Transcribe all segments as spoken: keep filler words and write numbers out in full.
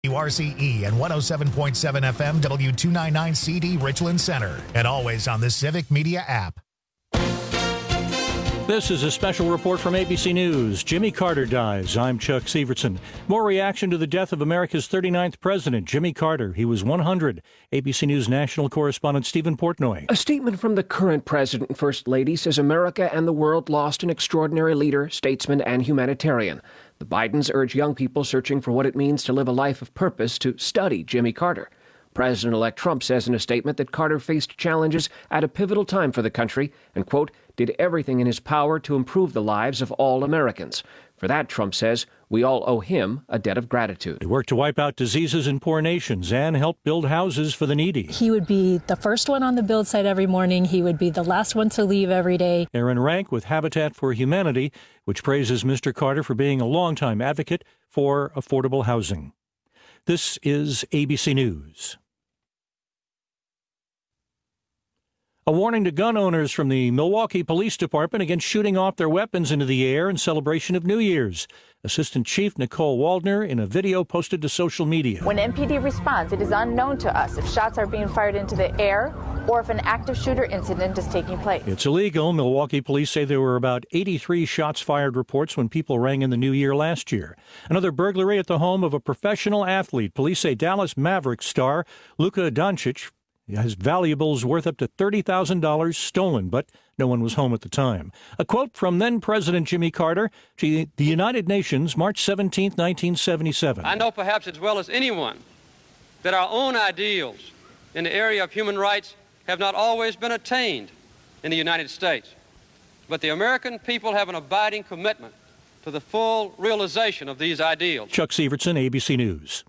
W R C E and one oh seven point seven F M W two ninety-nine C D Richland Center, and always on the Civic Media app. This is a special report from A B C News. Jimmy Carter dies. I'm Chuck Severson. More reaction to the death of America's thirty-ninth president, Jimmy Carter. He was one hundred. A B C News national correspondent Stephen Portnoy. A statement from the current president and first lady says America and the world lost an extraordinary leader, statesman, and humanitarian. The Bidens urge young people searching for what it means to live a life of purpose to study Jimmy Carter. President-elect Trump says in a statement that Carter faced challenges at a pivotal time for the country and, quote, did everything in his power to improve the lives of all Americans. For that, Trump says, we all owe him a debt of gratitude. He worked to wipe out diseases in poor nations and help build houses for the needy. He would be the first one on the build site every morning. He would be the last one to leave every day. Aaron Rank with Habitat for Humanity, which praises Mister Carter for being a longtime advocate for affordable housing. This is A B C News. A warning to gun owners from the Milwaukee Police Department against shooting off their weapons into the air in celebration of New Year's. Assistant Chief Nicole Waldner in a video posted to social media. When M P D responds, it is unknown to us if shots are being fired into the air or if an active shooter incident is taking place. It's illegal. Milwaukee police say there were about eighty-three shots fired reports when people rang in the new year last year. Another burglary at the home of a professional athlete. Police say Dallas Mavericks star Luka Doncic has valuables worth up to thirty thousand dollars stolen, but no one was home at the time. A quote from then-President Jimmy Carter to the United Nations, March seventeenth, nineteen seventy-seven. I know perhaps as well as anyone that our own ideals in the area of human rights have not always been attained in the United States. But the American people have an abiding commitment to the full realization of these ideals. Chuck Severson, A B C News.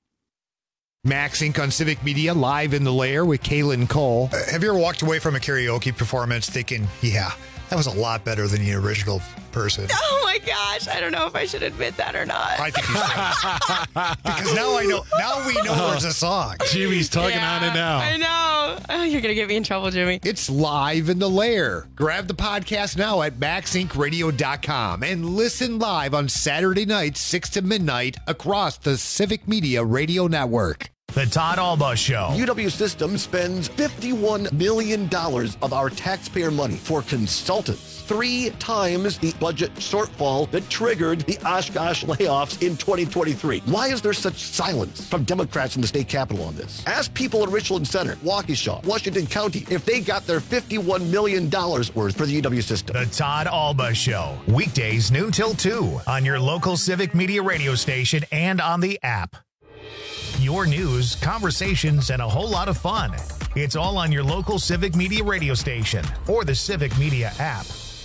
Max Incorporated on Civic Media, live in the lair with Kaylin Cole. Uh, have you ever walked away from a karaoke performance thinking, yeah, that was a lot better than the original person? Oh my gosh, I don't know if I should admit that or not. I think you should. Because now I know, now we know there's a song. Jimmy's talking Yeah, on it now. I know. Oh, you're going to get me in trouble, Jimmy. It's live in the lair. Grab the podcast now at max inc radio dot com and listen live on Saturday nights, six to midnight, across the Civic Media Radio Network. The Todd Alba Show. U W Systems spends fifty-one million dollars of our taxpayer money for consultants, three times the budget shortfall that triggered the Oshkosh layoffs in twenty twenty-three. Why is there such silence from Democrats in the state capitol on this? Ask people in Richland Center, Waukesha, Washington County, if they got their fifty-one million dollars worth for the U W system. The Todd Alba Show. Weekdays noon till two on your local Civic Media radio station and on the app. Your news, conversations, and a whole lot of fun. It's all on your local Civic Media radio station or the Civic Media app.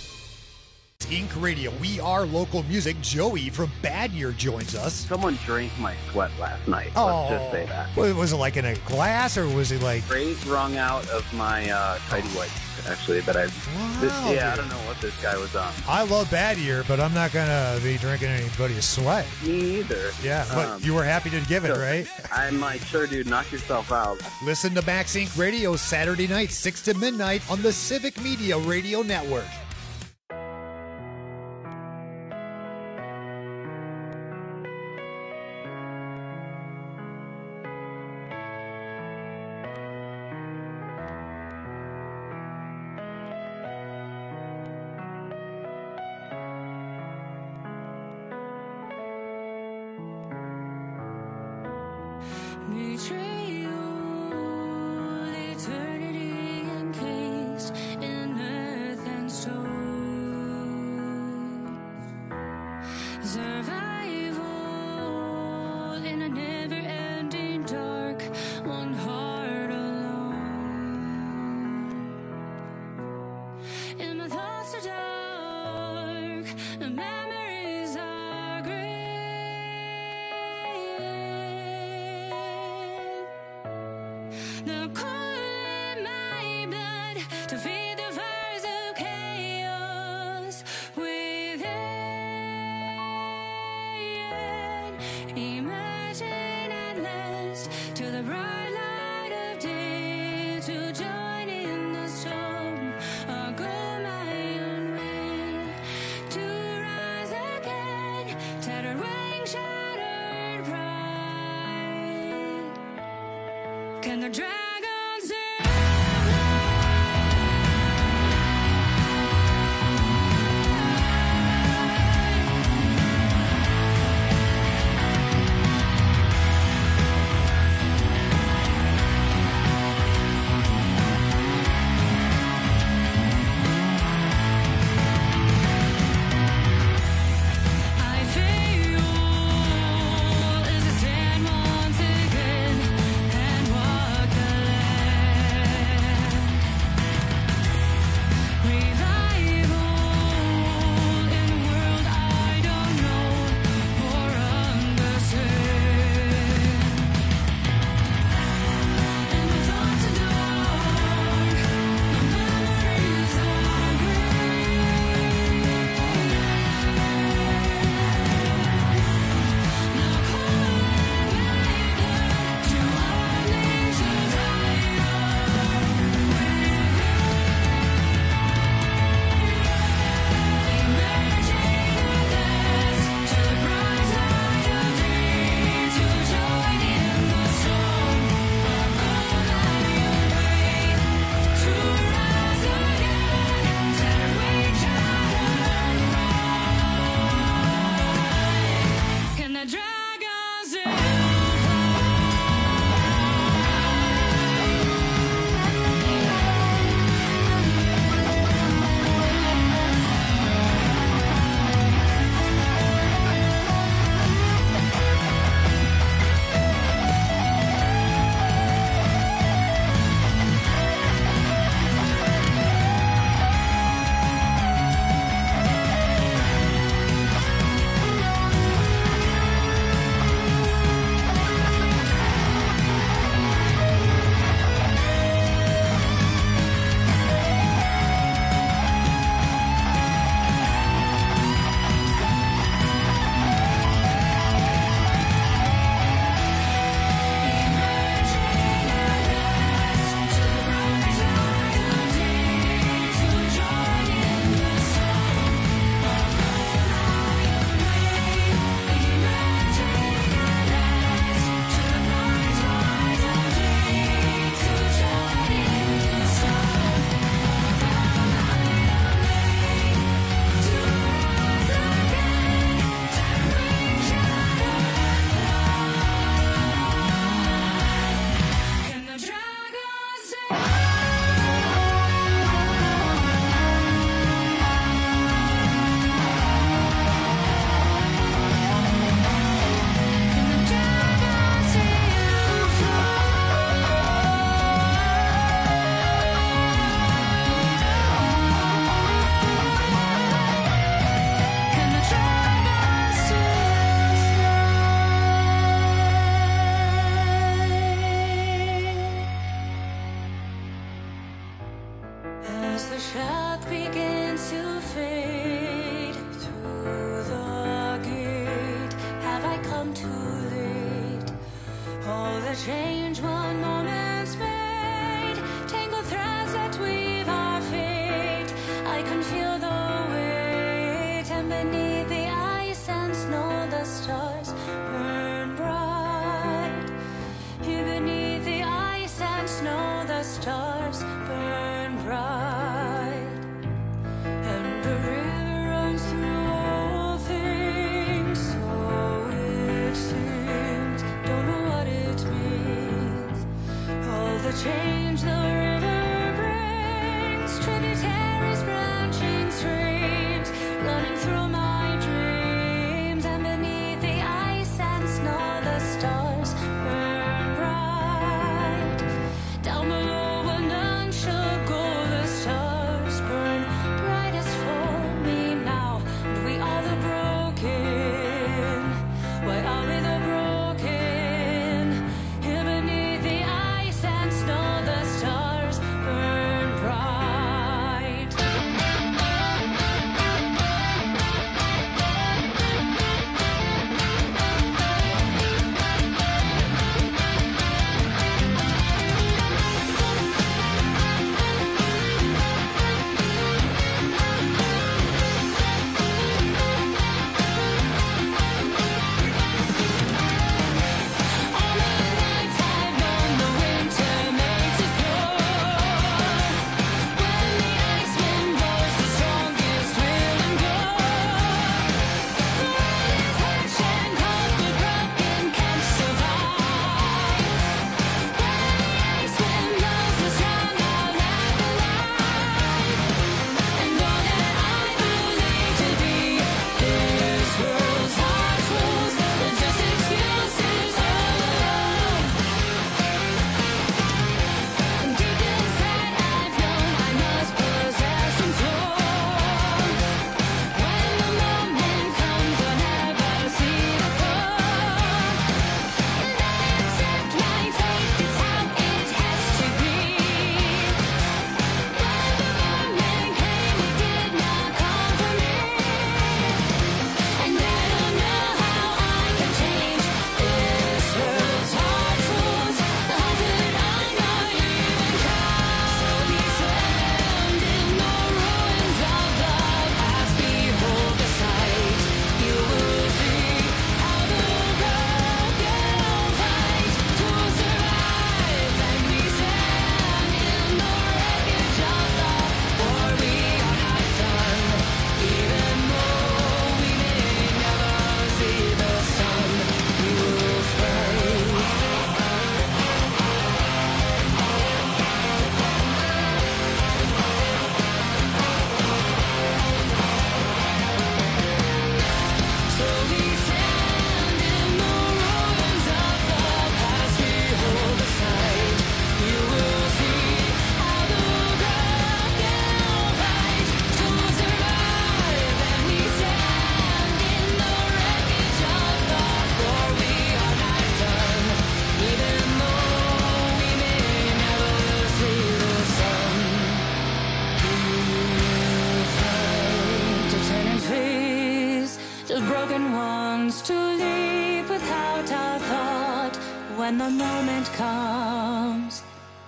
Inc Radio, we are local music. Joey from Bad Year joins us. Someone drank my sweat last night. Oh, let's just say that. Was it like in a glass, or was it like Straight wrung out of my uh, tidy whites? Actually, that I. Wow, this, yeah, dude. I don't know what this guy was on. I love Bad Year, but I'm not gonna be drinking anybody's sweat. Me either. Yeah, but Um, you were happy to give it, so right? I'm like, sure, dude, knock yourself out. Listen to Max Inc Radio Saturday night, six to midnight on the Civic Media Radio Network. Can the dragons change one moment's made, tangled threads that weave our fate. I can feel the weight, and beneath the ice and snow the stars burn bright. Here beneath the ice and snow the stars burn bright. And the river runs through all things, so it seems. Don't know what it means. All the change the river brings, tributaries, branching streams, running through my dreams. And beneath the ice and snow the stars burn bright. Down below when none shall go, the stars burn brightest for me now. And we are the broken. Why are we the broken? Here beneath the ice and snow the stars when the moment comes.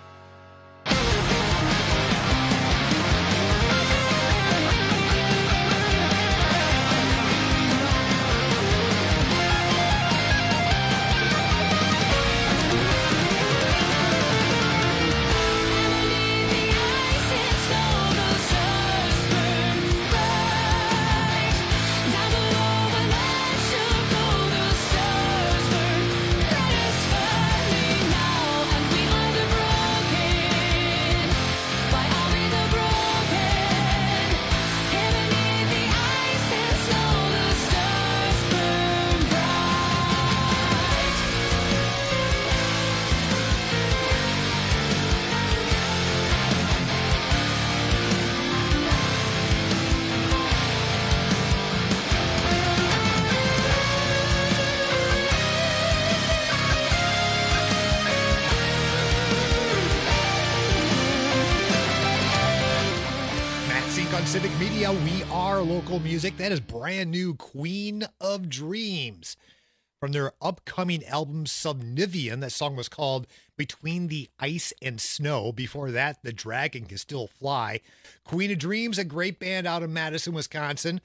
Civic Media, we are local music. That is brand new Queen of Dreams from their upcoming album Subnivian. That song was called Between the Ice and Snow. Before that, The Dragon Can Still Fly. Queen of Dreams, a great band out of Madison, Wisconsin.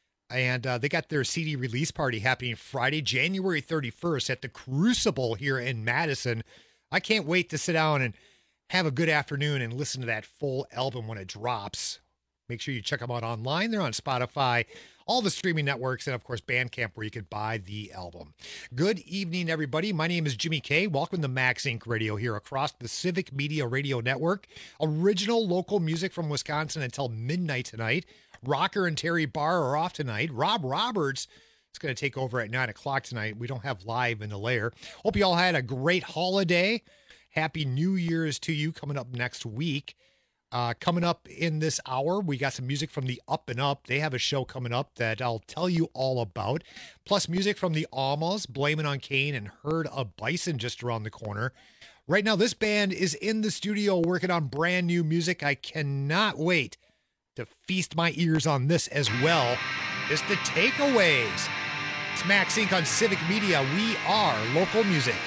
And uh, they got their C D release party happening Friday, January thirty-first at the Crucible here in Madison. I can't wait to sit down and have a good afternoon and listen to that full album when it drops. Make sure you check them out online. They're on Spotify, all the streaming networks, and, of course, Bandcamp, where you can buy the album. Good evening, everybody. My name is Jimmy K. Welcome to Max Inc Radio here across the Civic Media Radio Network. Original local music from Wisconsin until midnight tonight. Rocker and Terry Barr are off tonight. Rob Roberts is going to take over at nine o'clock tonight. We don't have Live in the Lair. Hope you all had a great holiday. Happy New Year's to you coming up next week. Uh, coming up in this hour, we got some music from the Up and Up. They have a show coming up that I'll tell you all about. Plus music from the Almas, Blame It on Kane, and Herd of Bison just around the corner. Right now, this band is in the studio working on brand new music. I cannot wait to feast my ears on this as well. It's the Takeaways. It's Max Incorporated on Civic Media. We are local music.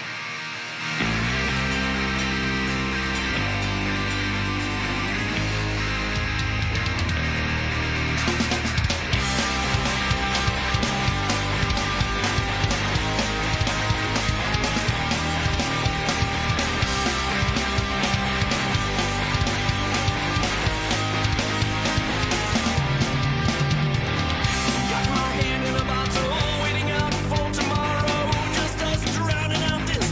Got my hand in a bottle, waiting out for tomorrow. Just us drowning out this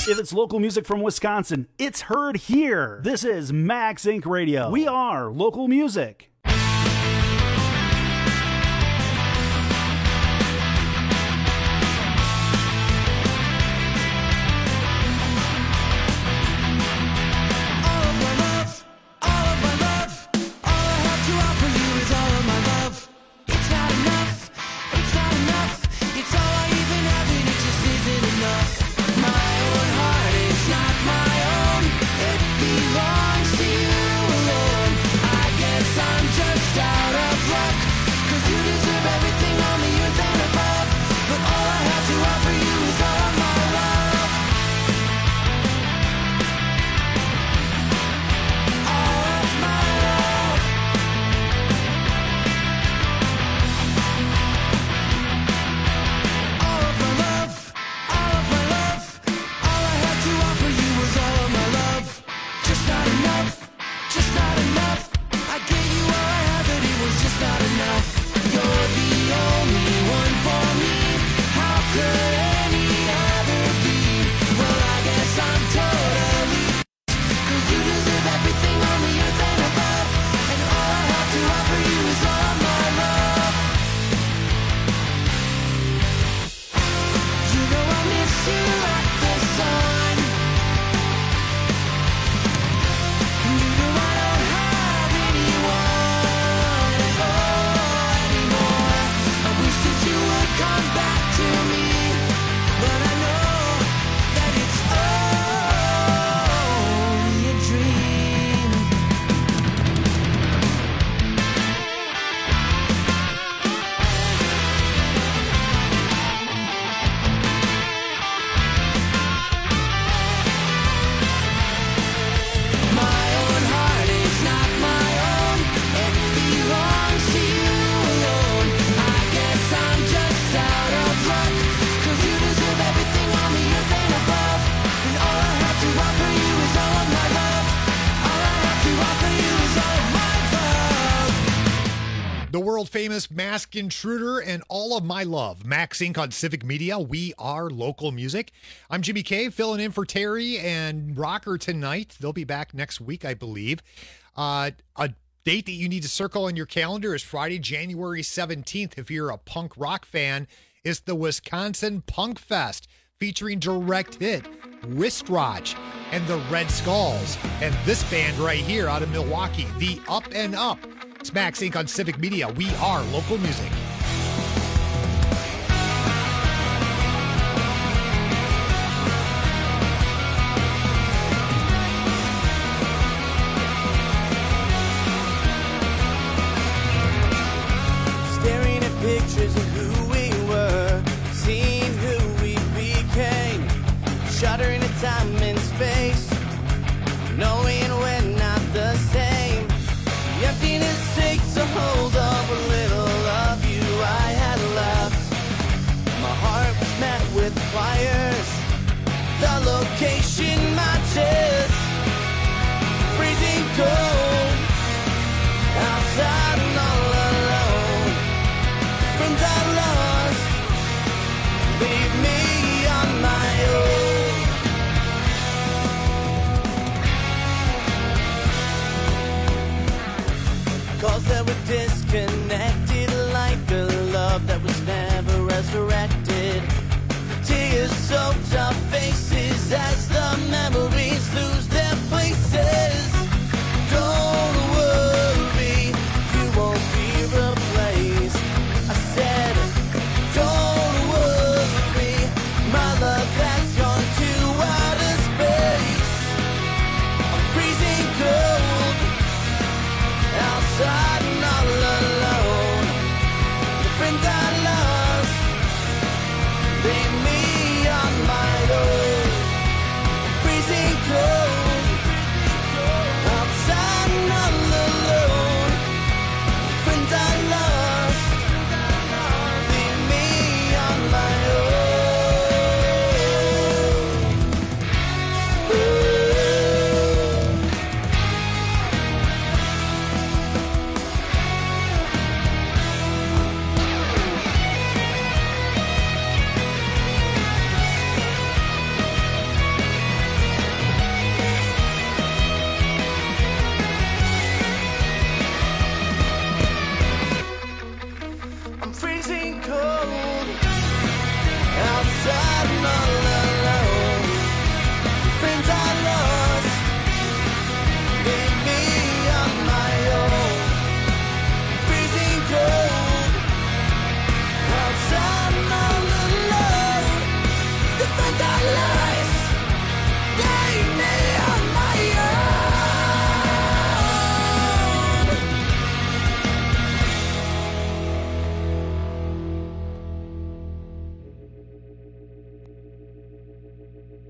If it's local music from Wisconsin, it's heard here. This is Max Inc Radio. We are local music. Famous Masked Intruder and All of My Love. Max Inc on Civic Media. We are local music. I'm Jimmy K, filling in for Terry and Rocker tonight. They'll be back next week, I believe. Uh, a date that you need to circle on your calendar is Friday, January seventeenth. If you're a punk rock fan, it's the Wisconsin Punk Fest featuring Direct Hit, Wistrach, and the Red Skulls. And this band right here out of Milwaukee, the Up and Up. It's Max Inc on Civic Media. We are local music. Staring at pictures of who we were, seeing who we became, shuddering at time and space, knowing we're not the same. The emptiness takes a hold of a little of you I had left. My heart was met with fires. The location matches. Freezing cold. Outside and all alone. Friends I lost. Leave me on my own.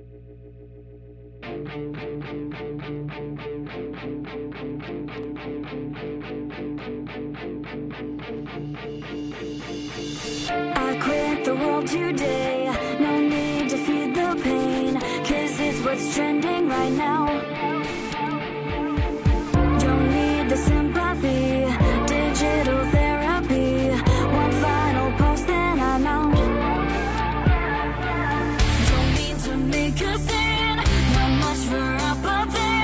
I quit the world today. No need to feed the pain, 'cause it's what's trending right now. Don't need the sympathy, digital therapy. One final post, then I'm out. Don't mean to make a scene, not much for apathy.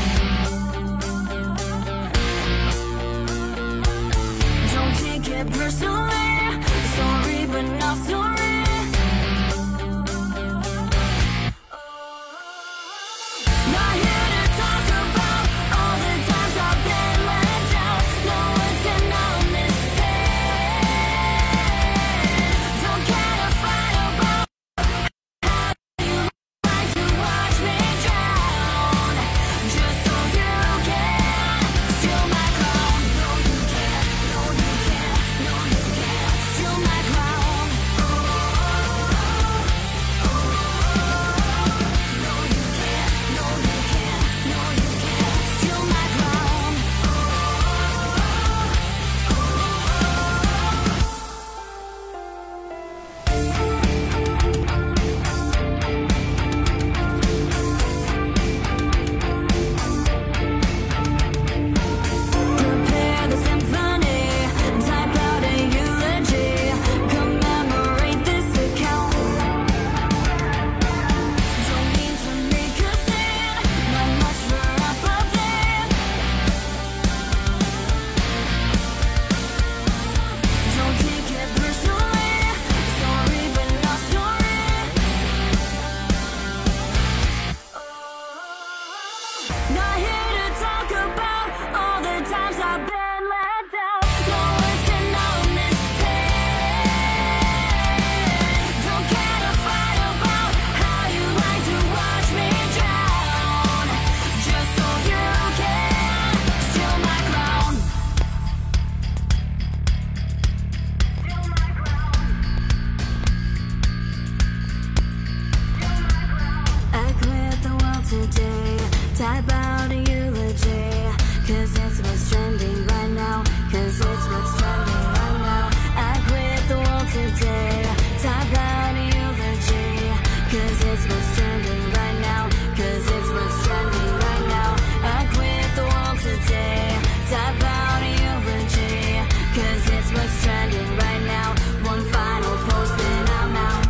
Don't take it personally, sorry but not sorry. Not here to talk about all the times I've been let down. No one's denying this pain. Don't care to fight about how you like to watch me drown, just so you can steal my crown. No, you can't. No, you can't. No, you can't steal my crown. Oh, oh, oh, oh. No, you can't. No, you can't. No, you can't steal my crown. Prepare the symphony, type out a eulogy, commemorate this account. Don't mean to make a scene, not much for apathy. Don't take it personally, sorry but not sorry. Not here to talk about all the times I've been let down. No one's denying this pain. Don't care to fight about how you like to watch me drown, just so you can steal my crown. I quit the world today, type out a eulogy, 'cause it's what's trending right now, 'cause it's what's trending right now. I quit the world today, type out a eulogy, 'cause it's what's trending right now, 'cause it's what's trending right now. I quit the world today, type out a eulogy, 'cause it's what's trending right now. One final post, then I'm out.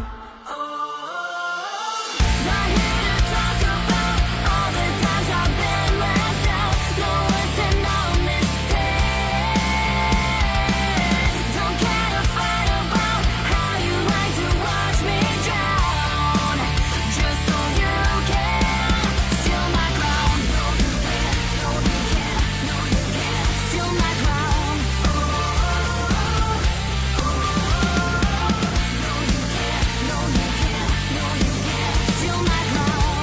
Not here to talk about all the times I've been let down. No one's denying this pain. Don't care to fight about how you like to watch me drown, just so you can steal my crown. No, you can't. No, you can't. No, you can't steal my crown. Oh, oh, oh, oh. No, you can't. No, you can't. No, you can't steal my crown.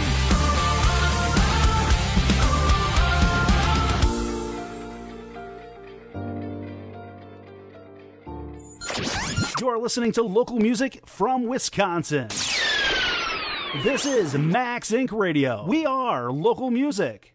You're listening to local music from Wisconsin. This is Max Incorporated. Radio. We are local music.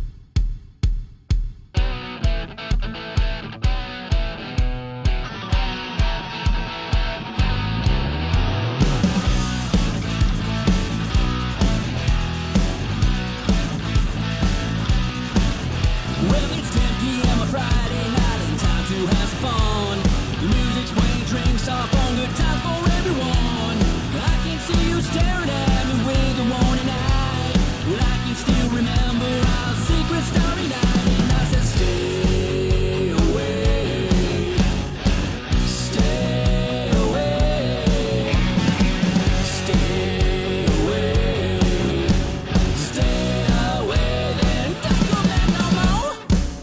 Well, it's ten p.m. on Friday night and time to have some fun. The music's playing, drinks are on, good times for everyone. I can see you staring at me with the warning eye. Well, I can still remember our secret starry night, and I said, stay away, stay away, stay away, stay away, then don't come back no more.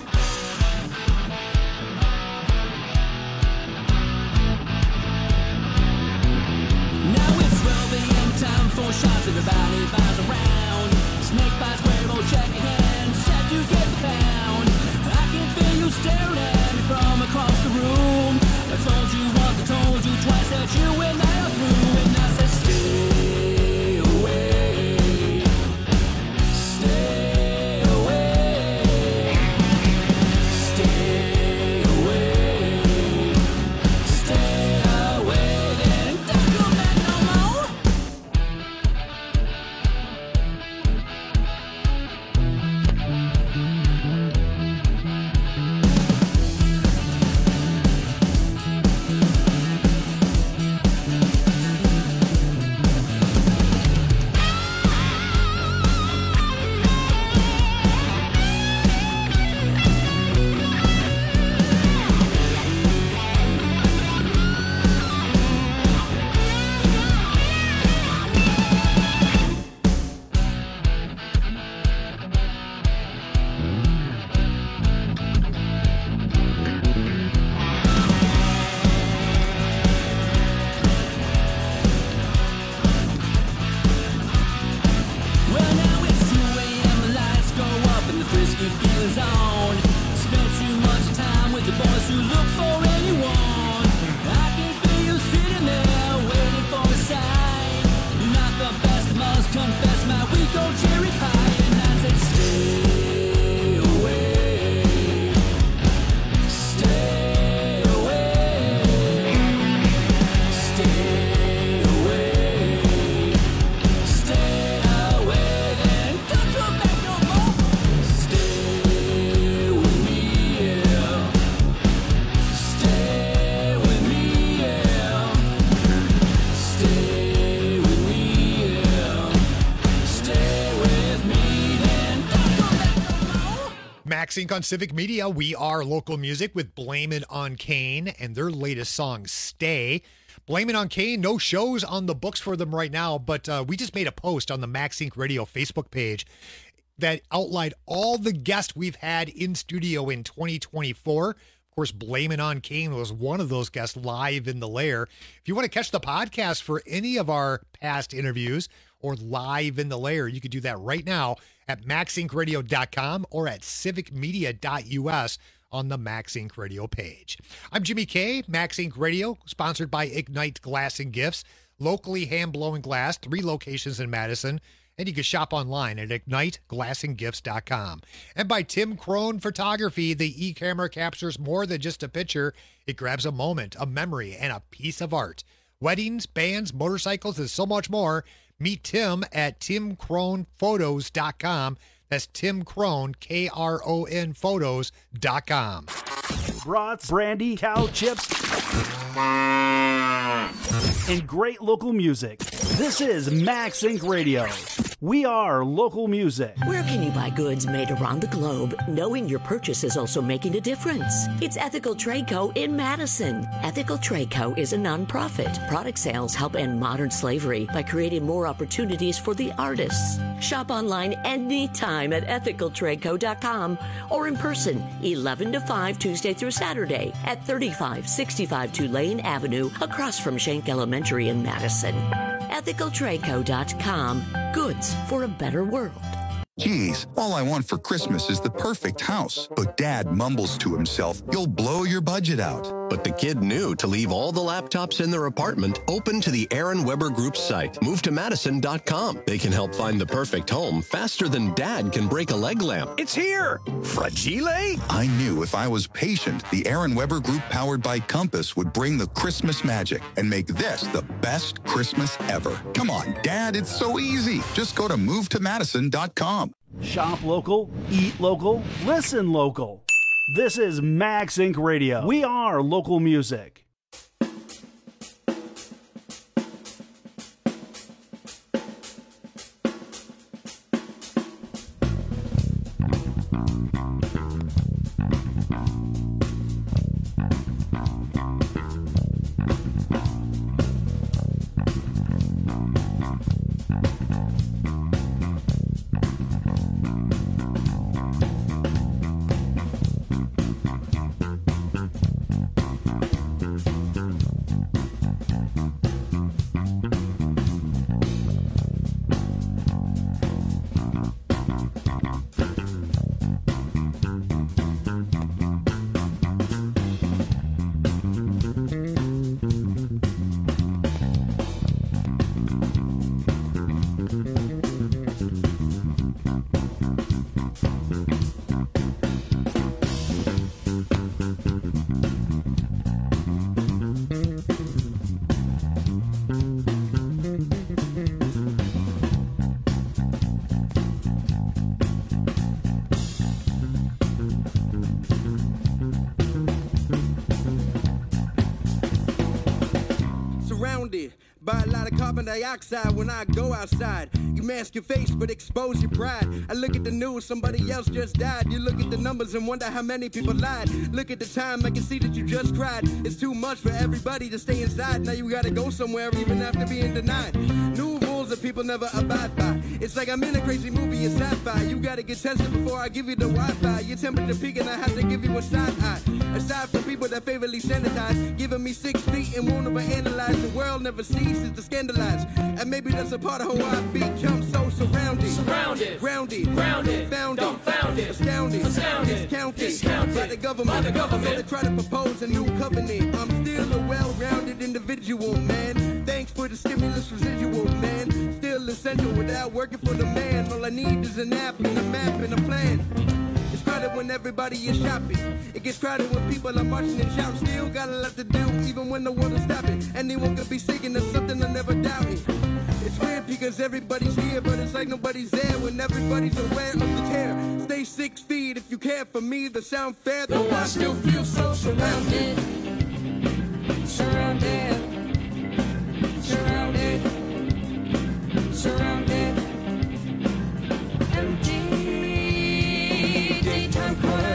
Now it's twelve a.m. time for shots, everybody buys around. Snake bites, Quavo, check your hand, set to get the pound. I can feel you staring at me from across the room. I told you once, I told you twice that you and I are through, and I said stay away, MaxInc on Civic Media. We are local music with Blame It on Kane and their latest song, Stay. Blame It on Kane, no shows on the books for them right now, but uh, we just made a post on the MaxInc Radio Facebook page that outlined all the guests we've had in studio in twenty twenty-four. Of course, Blame It on Kane was one of those guests live in the lair. If you want to catch the podcast for any of our past interviews or live in the lair, you could do that right now at max inc radio dot com or at civic media dot u s on the MaxInc Radio page. I'm Jimmy K, MaxInc Radio, sponsored by Ignite Glass and Gifts, locally hand-blowing glass, three locations in Madison, and you can shop online at ignite glass and gifts dot com. And by Tim Crone Photography, the e-camera captures more than just a picture. It grabs a moment, a memory, and a piece of art. Weddings, bands, motorcycles, and so much more. Meet Tim at tim crone photos dot com. That's Tim Crone, K R O N photos dot com. Brats, brandy, cow chips, and great local music. This is MaxInc Radio. We are local music. Where can you buy goods made around the globe, knowing your purchase is also making a difference? It's Ethical Trade Co. in Madison. Ethical Trade Co. is a nonprofit. Product sales help end modern slavery by creating more opportunities for the artists. Shop online anytime at ethical trade co dot com or in person, eleven to five, Tuesday through Saturday at thirty-five sixty-five Tulane Avenue, across from Schenck Elementary in Madison. ethical trade co dot com. Goods for a better world. Geez, all I want for Christmas is the perfect house. But Dad mumbles to himself, you'll blow your budget out. But the kid knew to leave all the laptops in their apartment open to the Aaron Weber Group's site, move to madison dot com. They can help find the perfect home faster than Dad can break a leg lamp. It's here! Fragile? I knew if I was patient, the Aaron Weber Group powered by Compass would bring the Christmas magic and make this the best Christmas ever. Come on, Dad, it's so easy. Just go to move to madison dot com. Shop local, eat local, listen local. This is MaxInc Radio. We are local music. By a lot of carbon dioxide when I go outside. You mask your face but expose your pride. I look at the news, somebody else just died. You look at the numbers and wonder how many people lied. Look at the time, I can see that you just cried. It's too much for everybody to stay inside. Now you gotta go somewhere even after being denied. New rules that people never abide by. It's like I'm in a crazy movie, it's sci-fi. You gotta get tested before I give you the Wi-Fi. Your temperature peaking, I have to give you a side eye. Aside from people that favorably sanitize, giving me six feet and won't overanalyze. The world never ceases to scandalize. And maybe that's a part of how I become so surrounded. Surrounded, grounded, grounded, founded, dumbfounded, astounded, astounded, discounted, discounted by the government. by the government. So they try to propose a new covenant. I'm still a well-rounded individual, man. Thanks for the stimulus residual, man. Still essential without working for the man. All I need is an app and a map and a plan. It's crowded when everybody is shopping. It gets crowded when people are marching and shouting. Still got a lot to do, even when the world is stopping. Anyone could be singing, there's something I never doubted. It's weird because everybody's here, but it's like nobody's there when everybody's aware of the tear. Stay six feet if you care for me, the sound fair. Though I still feel so surrounded. Surrounded. Surrounded. Surrounded. Empty. Daytime crowd.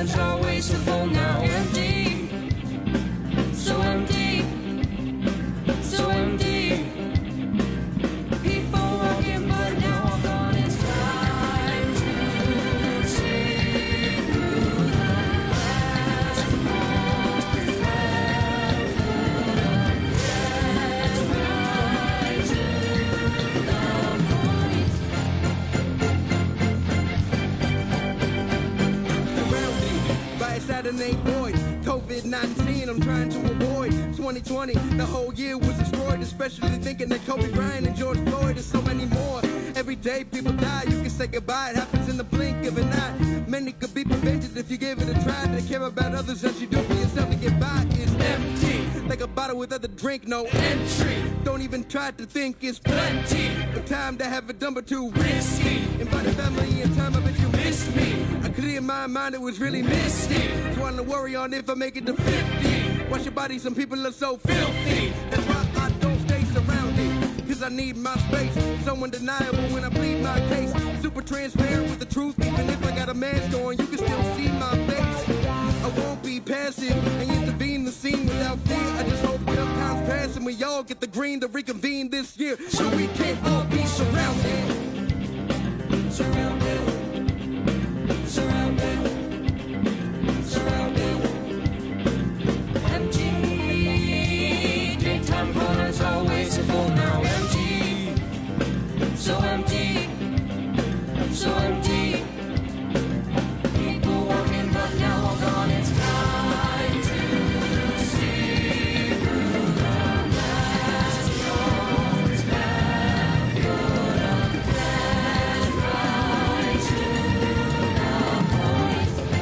matter named Boyd. COVID nineteen, I'm trying to avoid. twenty twenty, the whole year was destroyed, especially thinking that Kobe Bryant and George Floyd and so many more. Every day people die, you can say goodbye, it happens in the blink of an eye. Many could be prevented if you gave it a try. To care about others as you do for yourself to get by is empty. Like a bottle with other drink, no entry. Don't even try to think it's plenty of time to have it done but too risky. Invite a family in time, I bet you missed me. I cleared my mind, it was really misty. Trying to worry on if I make it to fifty. Watch your body, some people are so filthy. That's why I don't stay surrounded, cause I need my space. So undeniable when I plead my case. Super transparent with the truth, even if I got a mask on, you can still see my face. I won't be passive and intervene the scene without fear. I just hope enough times pass and we all get the green to reconvene this year, so we can all be surrounded. Surrounded. Surrounded. Surrounded. Empty. Daytime corners always full, now empty. So empty. So empty. People walking but now all gone. It's time to see through the mask. Don't have good and bad, right to the point.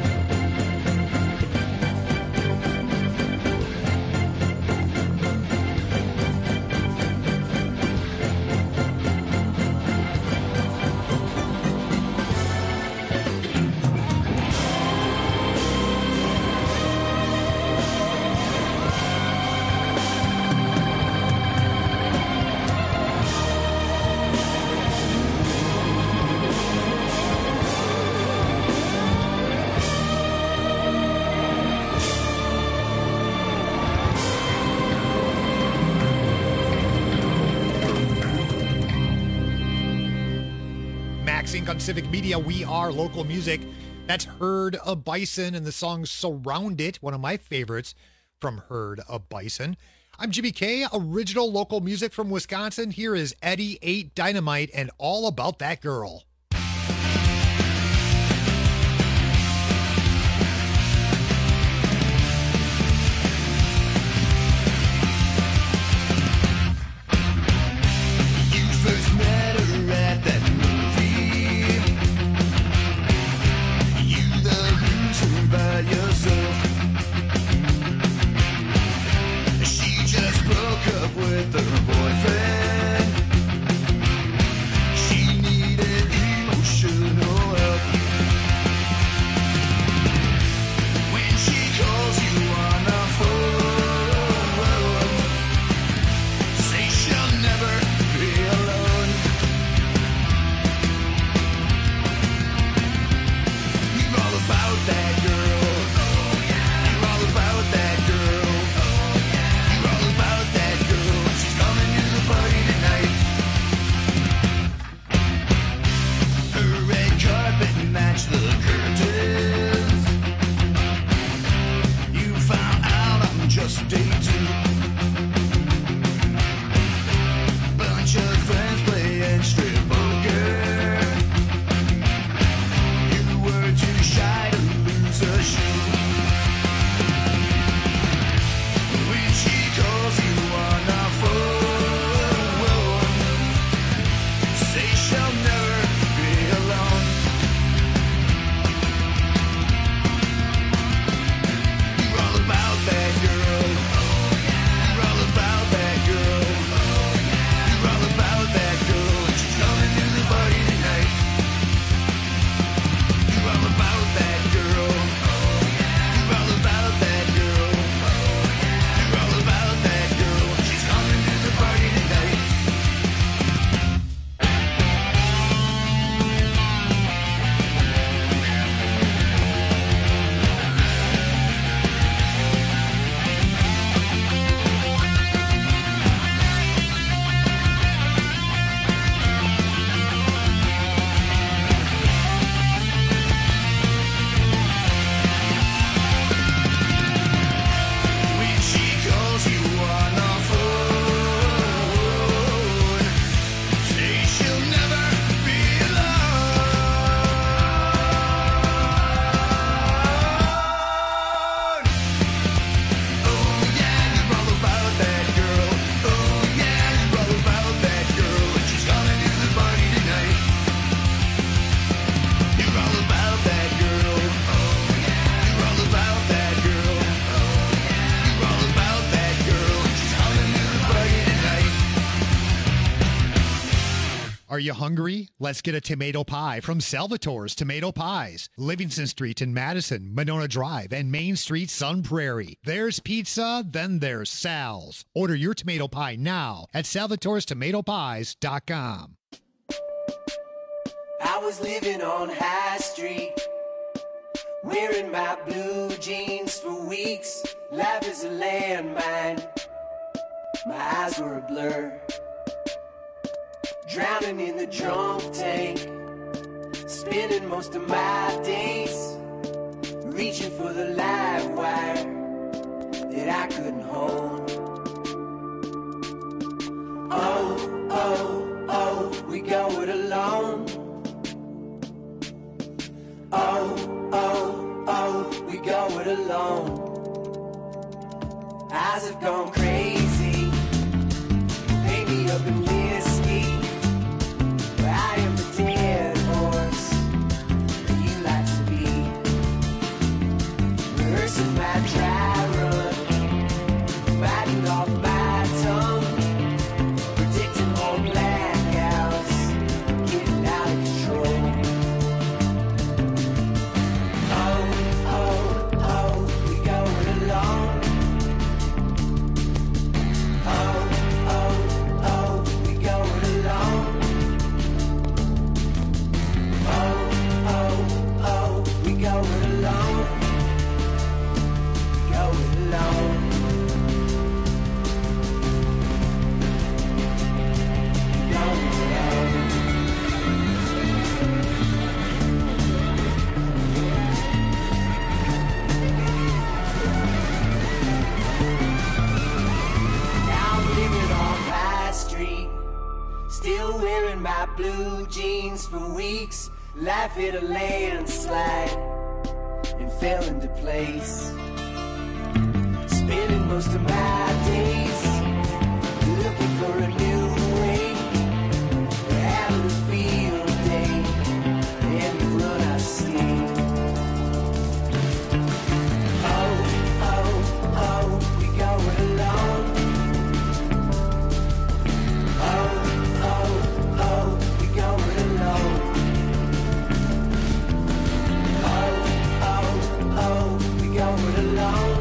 On Civic Media, we are local music. That's Herd of Bison and the song Surround It, one of my favorites from Herd of Bison. I'm Jimmy K, original local music from Wisconsin. Here is Eddie eight Dynamite and All About That Girl. With her boyfriend, she needed you hungry? Let's get a tomato pie from Salvatore's Tomato Pies. Livingston Street in Madison, Monona Drive, and Main Street, Sun Prairie. There's pizza, then there's Sal's. Order your tomato pie now at salvatores tomato pies dot com. I was living on High Street, wearing my blue jeans for weeks. Life is a landmine, my eyes were a blur. Drowning in the drunk tank, spending most of my days reaching for the live wire that I couldn't hold. Oh, oh, oh, we go it alone. Oh, oh, oh, we go it alone. Eyes have gone crazy, paint me up in whiskey. I am the dead horse that you like to be. Rehearsing my dry run, biting off my tongue, predicting more blackouts, getting out of control. Oh, oh, oh, we going alone. Oh, oh, oh, we going alone. Oh, oh, oh, we going alone, going alone. Going alone. Now I'm living on High Street, still wearing my blue jeans for weeks. Life hit a landslide and fell into place. Spending most of my days looking for a new way, having a field day and the run I see. Oh, oh, oh, we going alone. Oh, oh, oh, we going alone. Oh, oh, oh, we going alone.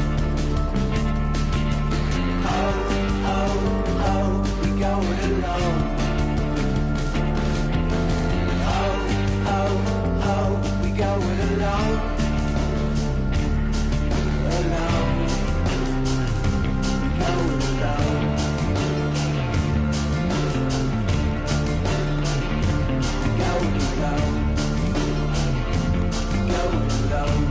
Oh, oh, oh, we going alone. Oh, oh, oh, we going alone. Alone. Going alone. Going alone. Going alone.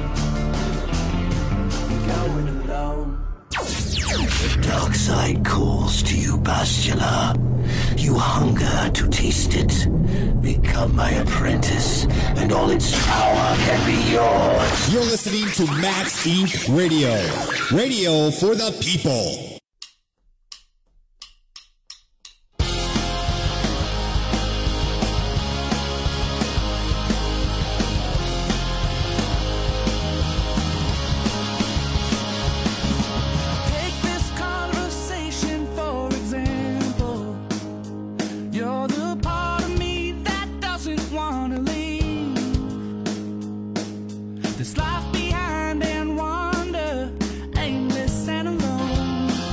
Going alone. The dark side calls to you, Bastila. You hunger to taste it. Become my apprentice, and all its power can be yours. You're listening to Max Incorporated. Radio. Radio for the people. Take this conversation for example. You're the part of me that doesn't want to leave. This life behind and wander, aimless and alone.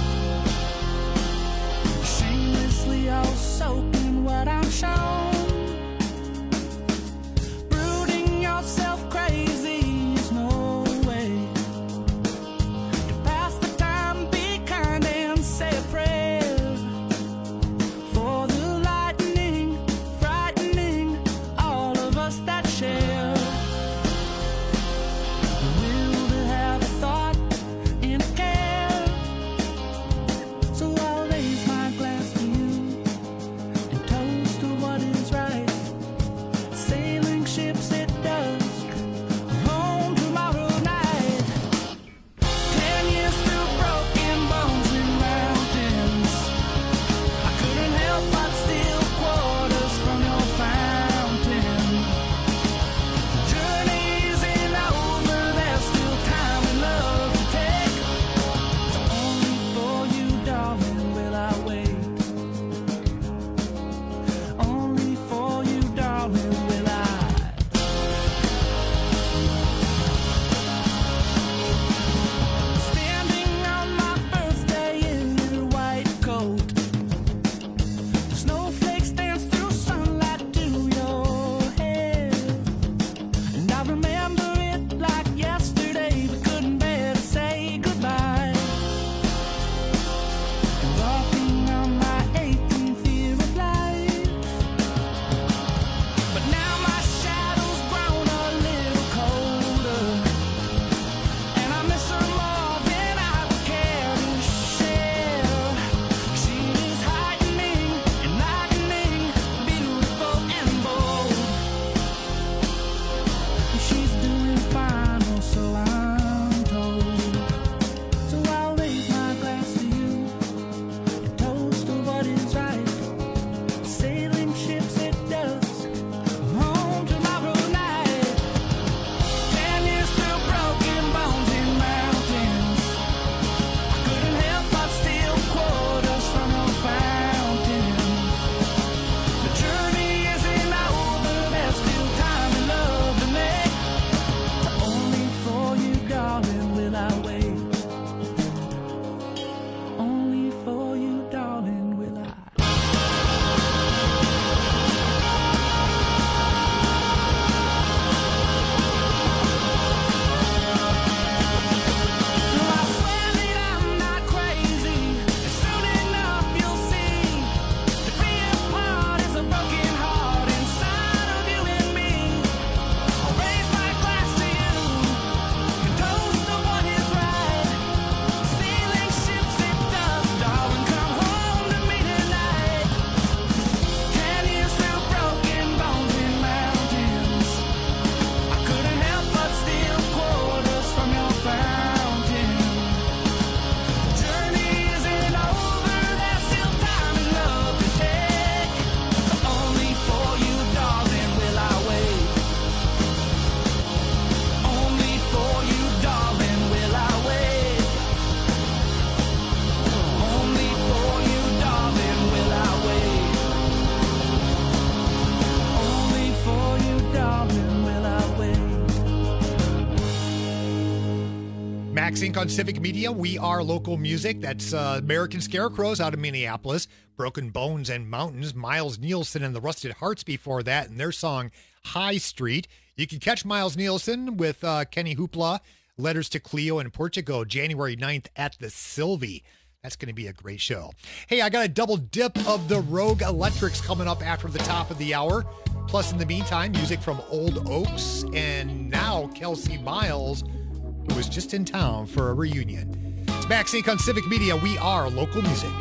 Max Incorporated on Civic Media. We are local music. That's uh, American Scarecrows out of Minneapolis. Broken Bones and Mountains. Miles Nielsen and the Rusted Hearts before that, and their song High Street. You can catch Miles Nielsen with uh, Kenny Hoopla, Letters to Cleo in Portugal, January ninth at the Sylvie. That's going to be a great show. Hey, I got a double dip of the Rogue Electrics coming up after the top of the hour. Plus, in the meantime, music from Old Oaks and now Kelsey Miles, who was just in town for a reunion. It's Max Inc on Civic Media. We are local music.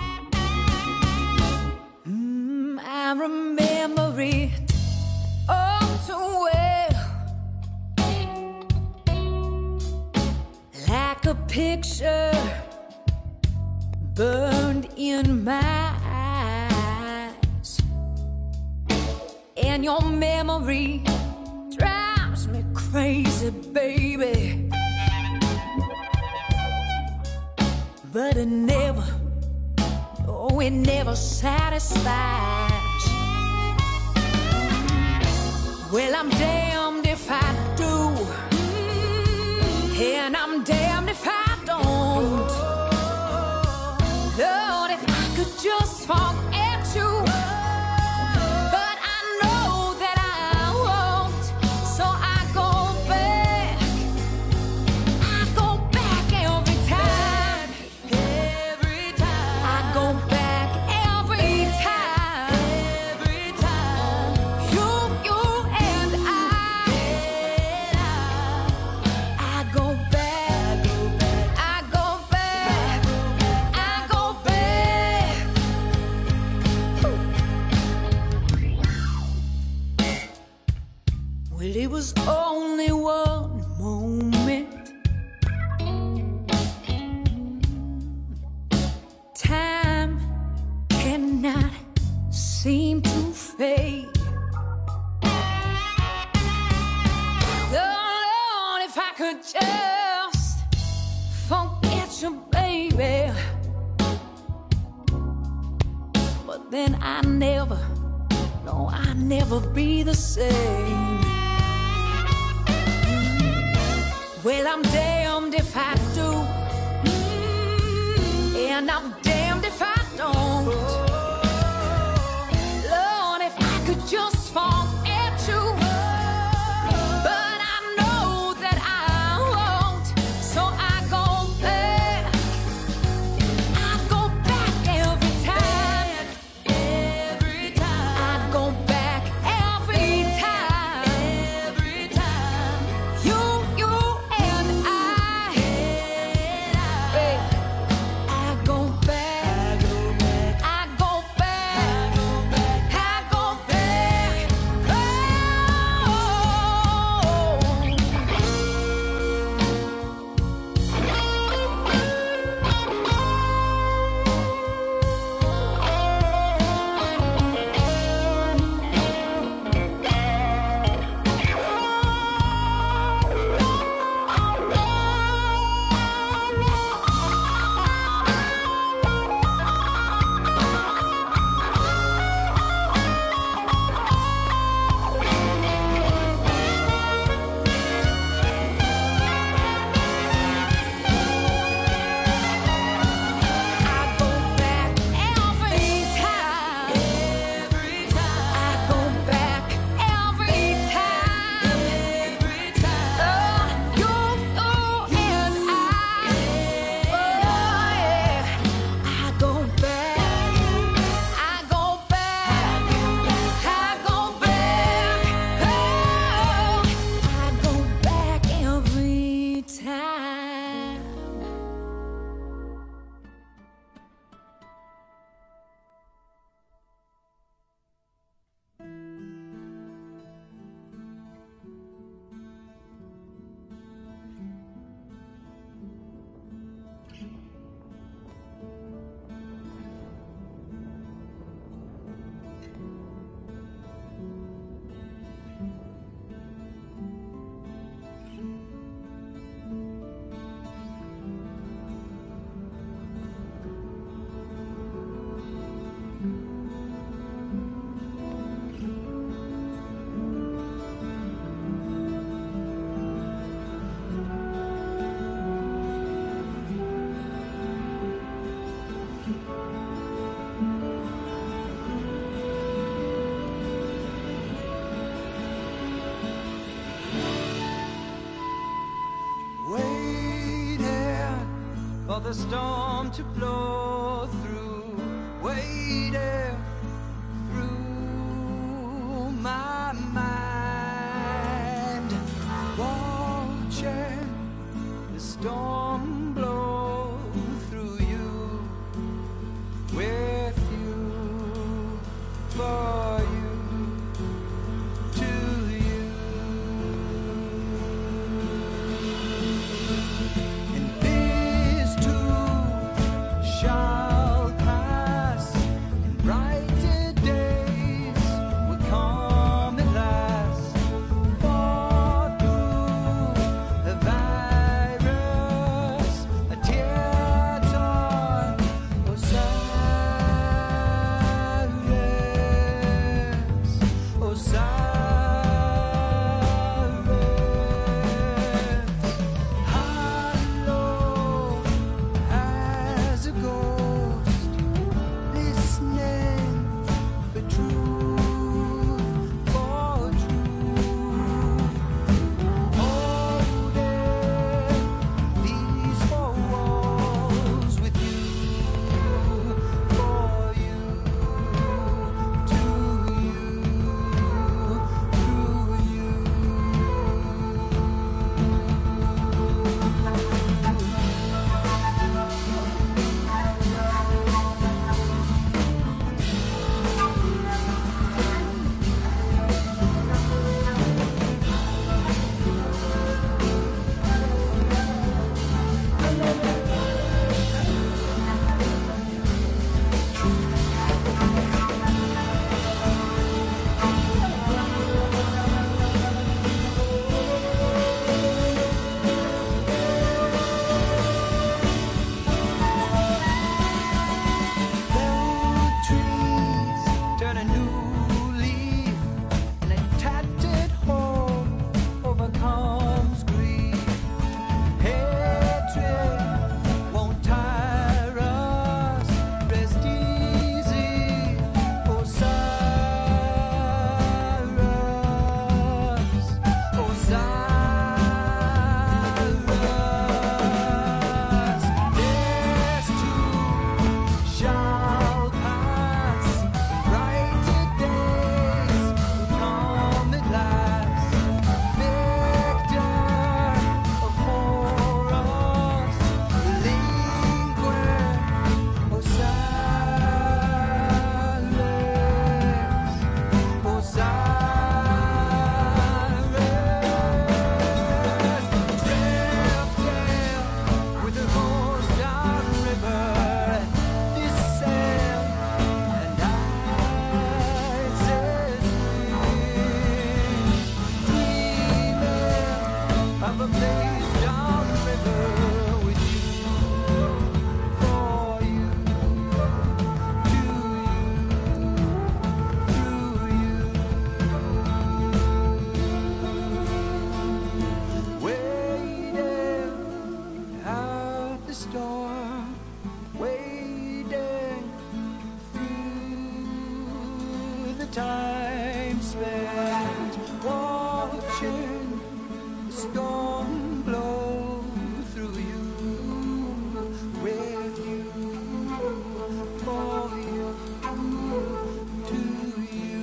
Mm, I remember it all too well, like a picture burned in my eyes, and your memory drives me crazy, baby. But it never, oh, it never satisfies. Well, I'm damned if I do, and I'm damned if I don't. Lord, if I could just forget you. It was only one moment. Time cannot seem to fade. Oh Lord, if I could just forget you, baby. But then I never, no, I'll never be the same. Well, I'm damned if I do, and I'm damned if I don't. Lord, if I could just forget you, but I know that I won't, so I go back, I go back every time, every time, I go back every time, every time, you, you. I go back. for the storm to blow through, waiting through my mind, watching the storm blow through you, with you, for you, to you. And this too shall pass, and brighter days will come at last. For through the virus, a tear-torn Osiris, Osiris, hollow as a ghost, listening for truth, for truth, holding these four walls with you, for you, to you, through you. Felled trees turn a new leaf, and a tattered home overcomes grief. Hatred won't tire us. Rest easy, Osiris, Osiris. This too shall pass, brighter days will come at last. Victor of horrors, delinquent Osiris, Osiris. Drifting with the ghost down river, this sail and ice is dreaming of a place down river with you, for you, to you, through you. Waiting out the storm, waiting through the time spent watching the storm blow through you, with you, for you, to you.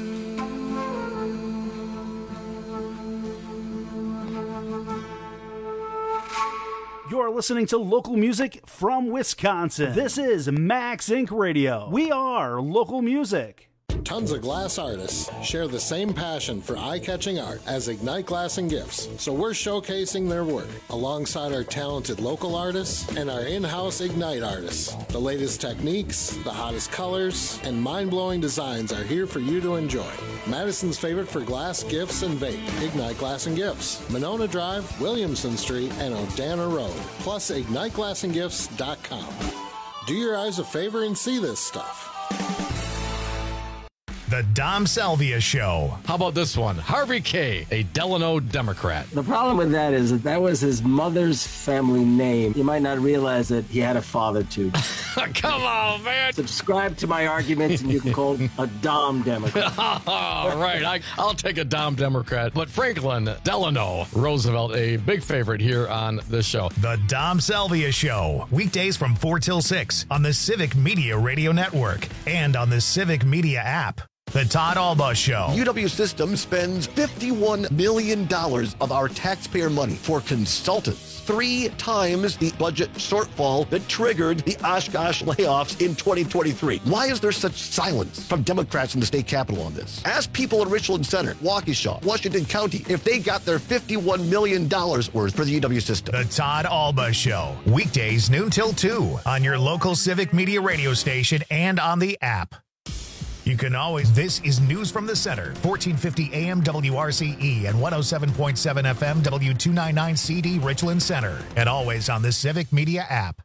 You're listening to local music from Wisconsin. This is Max Incorporated. Radio. We are local music. Tons of glass artists share the same passion for eye-catching art as Ignite Glass and Gifts, so we're showcasing their work alongside our talented local artists and our in-house Ignite artists. The latest techniques, the hottest colors, and mind-blowing designs are here for you to enjoy. Madison's favorite for glass, gifts, and vape, Ignite Glass and Gifts, Monona Drive, Williamson Street, and Odana Road, plus ignite glass and gifts dot com. Do your eyes a favor and see this stuff. The Dom Salvia Show. How about this one? Harvey K., a Delano Democrat. The problem with that is that that was his mother's family name. You might not realize that he had a father, too. Come on, man. Subscribe to my arguments, and you can call him a Dom Democrat. All right, I, I'll take a Dom Democrat. But Franklin Delano Roosevelt, a big favorite here on this show. The Dom Salvia Show. Weekdays from four till six on the Civic Media Radio Network and on the Civic Media app. The Todd Alba Show. U W Systems spends fifty-one million dollars of our taxpayer money for consultants, three times the budget shortfall that triggered the Oshkosh layoffs in twenty twenty-three. Why is there such silence from Democrats in the state capitol on this? Ask people in Richland Center, Waukesha, Washington County if they got their fifty-one million dollars worth for the U W system. The Todd Alba Show. Weekdays noon till two on your local Civic Media radio station and on the app. You can always, this is News from the Center, fourteen fifty A M W R C E and one oh seven point seven F M W two ninety-nine C D Richland Center, and always on the Civic Media app.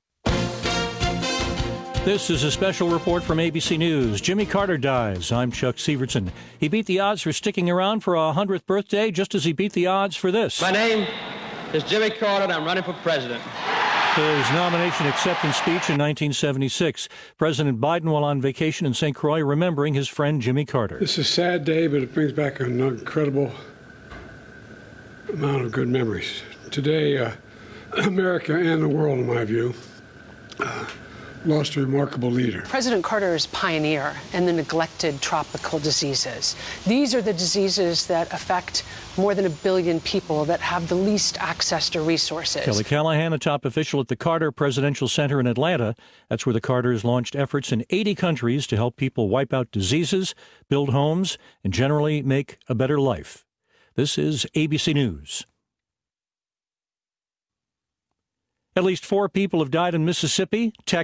This is a special report from A B C News. Jimmy Carter dies. I'm Chuck Severson. He beat the odds for sticking around for a hundredth birthday, just as he beat the odds for this. My name is Jimmy Carter, and I'm running for president. His nomination acceptance speech in nineteen seventy-six. President Biden, while on vacation in Saint Croix, remembering his friend Jimmy Carter. This is a sad day, but it brings back an incredible amount of good memories. Today, uh, America and the world, in my view, uh, lost a remarkable leader. President Carter is pioneer in the neglected tropical diseases. These are the diseases that affect more than a billion people that have the least access to resources. Kelly Callahan, a top official at the Carter Presidential Center in Atlanta. That's where the Carters launched efforts in eighty countries to help people wipe out diseases, build homes, and generally make a better life. This is A B C News. At least four people have died in Mississippi. Texas